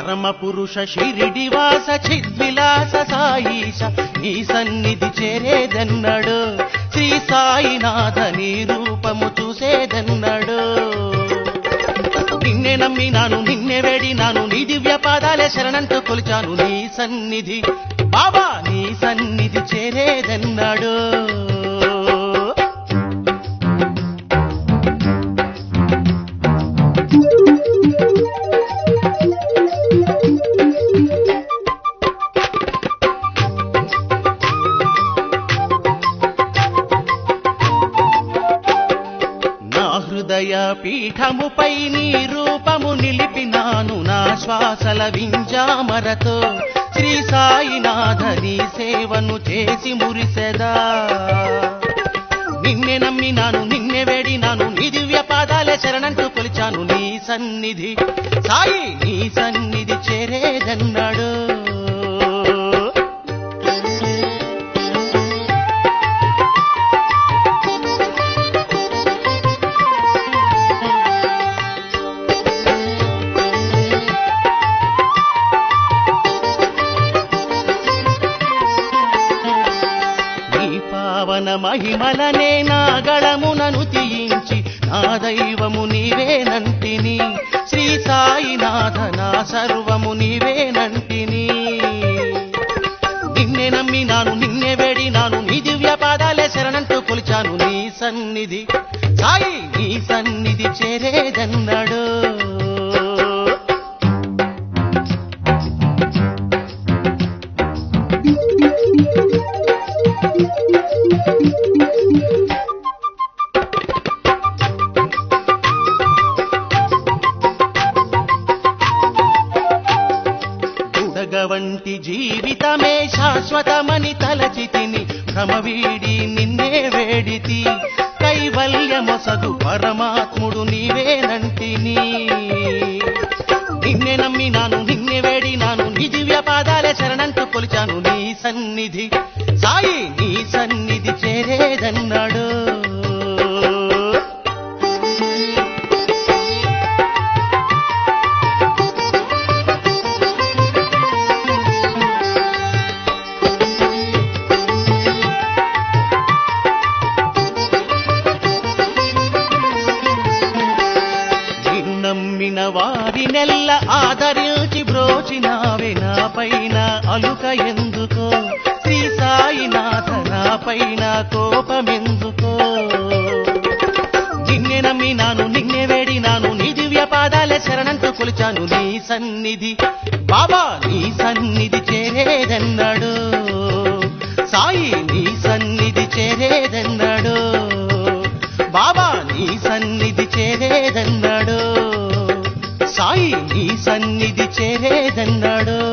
పరమ పురుష షిరిడివాస చిద్విలాస సాయిష నీ సన్నిధి చేరేదన్నాడు శ్రీ సాయినాథ నీ రూపము చూసేదన్నాడు నిన్నే నమ్మినాను నిన్నే వేడినాను నీ దివ్య పాదాలే శరణంటూ కొలిచాను నీ సన్నిధి బాబా నీ సన్నిధి చేరేదన్నాడు హృదయ పీఠముపై నీ రూపము నిలిపినాను నా శ్వాసల వింజామరతో శ్రీ సాయినాథ నీ సేవను చేసి మురిసెదా నిన్నే నమ్మినాను నిన్నే వేడినాను నీ దివ్య పాదాలే శరణంటూ కొలిచాను నీ సన్నిధి సాయి నీ సన్నిధి చేరేదన్నాడు పావన మహిమలనే నా గళమునను తీయించి నా దైవము నీవేనంటిని శ్రీ సాయినాథ నా సర్వము నీవేనంటిని నిన్నే నమ్మినాను నిన్నే వేడినాను నీ దివ్య పాదాలే శరణంటూ కొలిచాను నీ సన్నిధి సాయి నీ సన్నిధి చేరేదన్నాడు వంటి జీవితమే శాశ్వతమని తలచితిని భ్రమవీడి నిన్నే వేడితి కైవల్యమొసగు పరమాత్ముడు నీవేనంటిని నిన్నే నమ్మినాను నిన్నే వేడినాను నీ దివ్య పాదాలే శరణంటూ కొలిచాను నీ సన్నిధి సాయి నీ సన్నిధి చేరేదన్నాడు నమ్మిన వారినెల్ల ఆదరించి బ్రోచినావే నా పైన అలుక ఎందుకో శ్రీ సాయినాథ నా పైన కోపమెందుకో నిన్నే నమ్మినాను నిన్నే వేడినాను నీ దివ్య పాదాలే శరణంటూ కొలిచాను నీ సన్నిధి బాబా నీ సన్నిధి చేరేదన్నాడు సాయి నీ సన్నిధి చేరేదన్నాడు బాబా నీ సన్నిధి చేరేదన్నాడు సాయి నీ సన్నిధి చేరేదన్నాడు